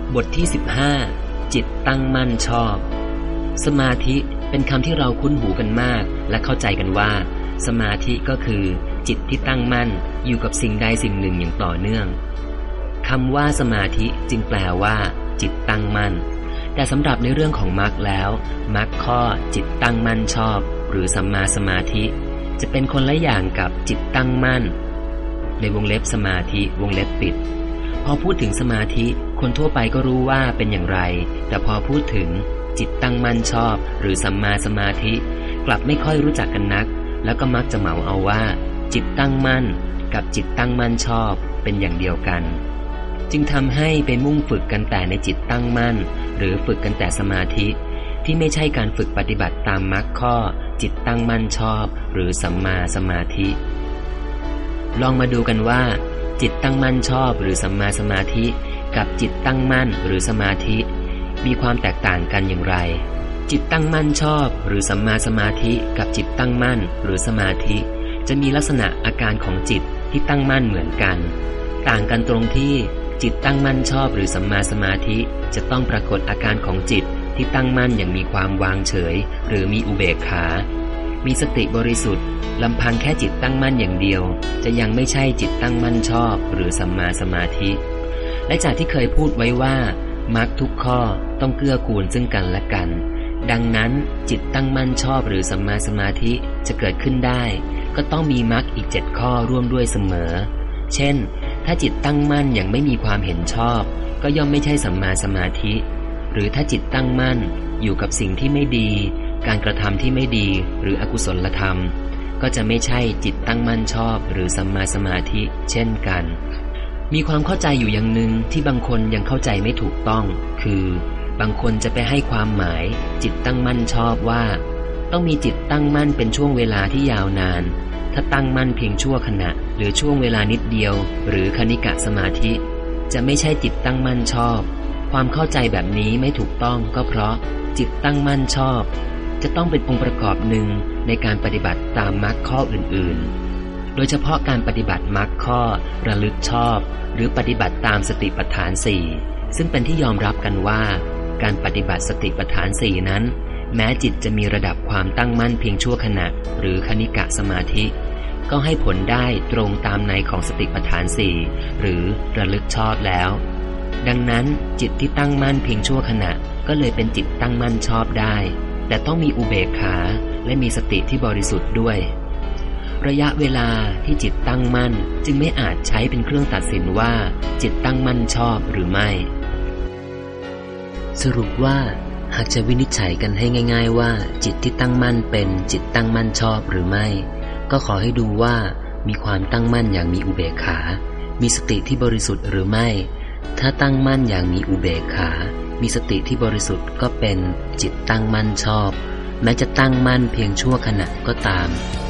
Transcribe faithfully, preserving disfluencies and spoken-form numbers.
บทที่สิบห้าจิตตั้งมั่นชอบสมาธิเป็นคำที่เราคุ้นหูกันมากและเข้าใจกันว่าสมาธิก็คือจิตที่ตั้งมั่นอยู่กับสิ่งใดสิ่งหนึ่งอย่างต่อเนื่องคำว่าสมาธิจึงแปลว่าจิตตั้งมั่นแต่สำหรับในเรื่องของมรรคแล้วมรรคข้อจิตตั้งมั่นชอบหรือสัมมาสมาธิจะเป็นคนละอย่างกับจิตตั้งมั่นในวงเล็บสมาธิวงเล็บปิดพอพูดถึงสมาธิคนทั่วไปก็รู้ว่าเป็นอย่างไรแต่พอพูดถึงจิตตั้งมั่นชอบหรือสัมมาสมาธิกลับไม่ค่อยรู้จักกันนักแล้วก็มักจะเหมาเอาว่าจิตตั้งมั่นกับจิตตั้งมั่นชอบเป็นอย่างเดียวกันจึงทำให้ไปมุ่งฝึกกันแต่ในจิตตั้งมั่นหรือฝึกกันแต่สมาธิที่ไม่ใช่การฝึกปฏิบัติตามมรรคข้อจิตตั้งมั่นชอบหรือสัมมาสมาธิลองมาดูกันว่าจิตตั้งมั่นชอบหรือสัมมาสมาธิกับจิตตั้งมั่นหรือสมาธิมีความแตกต่างกันอย่างไรจิตตั้งมั่นชอบหรือสัมมาสมาธิกับจิตตั้งมั่นหรือสมาธิจะมีลักษณะอาการของจิตที่ตั้งมั่นเหมือนกันต่างกันตรงที่จิตตั้งมั่นชอบหรือสัมมาสมาธิจะต้องปรากฏอาการของจิตที่ตั้งมั่นอย่างมีความวางเฉยหรือมีอุเบกขามีสติบริสุทธิ์ลำพังแค่จิตตั้งมั่นอย่างเดียวจะยังไม่ใช่จิตตั้งมั่นชอบหรือสัมมาสมาธิและจากที่เคยพูดไว้ว่ามรรคทุกข้อต้องเกื้อกูลซึ่งกันและกันดังนั้นจิตตั้งมั่นชอบหรือสัมมาสมาธิจะเกิดขึ้นได้ก็ต้องมีมรรคอีกเจ็ดข้อร่วมด้วยเสมอเช่นถ้าจิตตั้งมั่นอย่างไม่มีความเห็นชอบก็ย่อมไม่ใช่สัมมาสมาธิหรือถ้าจิตตั้งมั่นอยู่กับสิ่งที่ไม่ดีการกระทำที่ไม่ดีหรืออกุศลธรรมก็จะไม่ใช่จิตตั้งมั่นชอบหรือสัมมาสมาธิเช่นกันมีความเข้าใจอยู่อย่างหนึ่งที่บางคนยังเข้าใจไม่ถูกต้องคือบางคนจะไปให้ความหมายจิตตั้งมั่นชอบว่าต้องมีจิตตั้งมั่นเป็นช่วงเวลาที่ยาวนานถ้าตั้งมั่นเพียงชั่วขณะหรือช่วงเวลานิดเดียวหรือคณิกะสมาธิจะไม่ใช่จิตตั้งมั่นชอบความเข้าใจแบบนี้ไม่ถูกต้องก็เพราะจิตตั้งมั่นชอบจะต้องเป็นองค์ประกอบหนึ่งในการปฏิบัติตามมรรคข้ออื่นๆโดยเฉพาะการปฏิบัติมรรคข้อระลึกชอบหรือปฏิบัติตามสติปัฏฐานสี่ซึ่งเป็นที่ยอมรับกันว่าการปฏิบัติสติปัฏฐานสี่นั้นแม้จิตจะมีระดับความตั้งมั่นเพียงชั่วขณะหรือคณิกะสมาธิก็ให้ผลได้ตรงตามในของสติปัฏฐานสี่หรือระลึกชอบแล้วดังนั้นจิตที่ตั้งมั่นเพียงชั่วขณะก็เลยเป็นจิตตั้งมั่นชอบได้แต่ต้องมีอุเบกขาและมีสติที่บริสุทธิ์ด้วยระยะเวลาที่จิตตั้งมั่นจึงไม่อาจใช้เป็นเครื่องตัดสินว่าจิตตั้งมั่นชอบหรือไม่สรุปว่าหากจะวินิจฉัยกันให้ง่ายๆว่าจิตที่ตั้งมั่นเป็นจิตตั้งมั่นชอบหรือไม่ก็ขอให้ดูว่ามีความตั้งมั่นอย่างมีอุเบกขามีสติที่บริสุทธิ์หรือไม่ถ้าตั้งมั่นอย่างมีอุเบกขามีสติที่บริสุทธิ์ก็เป็นจิตตั้งมั่นชอบแม้จะตั้งมั่นเพียงชั่วขณะก็ตาม